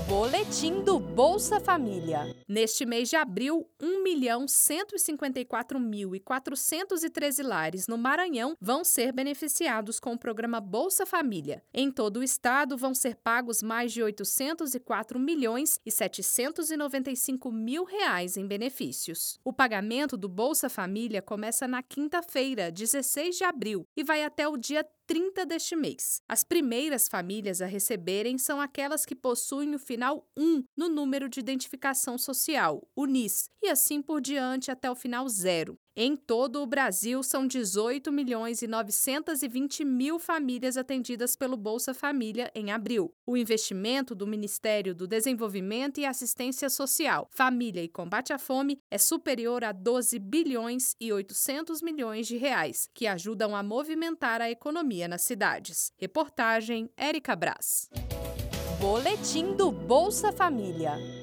Boletim do Bolsa Família. Neste mês de abril, 1.154.413 lares no Maranhão vão ser beneficiados com o programa Bolsa Família. Em todo o estado, vão ser pagos mais de 804.795 mil reais em benefícios. O pagamento do Bolsa Família começa na quinta-feira, 16 de abril, e vai até o dia 30 deste mês. As primeiras famílias a receberem são aquelas que possuem o final 1 no número de identificação social, o NIS, e assim por diante até o final 0. Em todo o Brasil, são 18.920.000 famílias atendidas pelo Bolsa Família em abril. O investimento do Ministério do Desenvolvimento e Assistência Social, Família e Combate à Fome é superior a 12.800 bilhões de reais, que ajudam a movimentar a economia nas cidades. Reportagem Érica Brás. Boletim do Bolsa Família.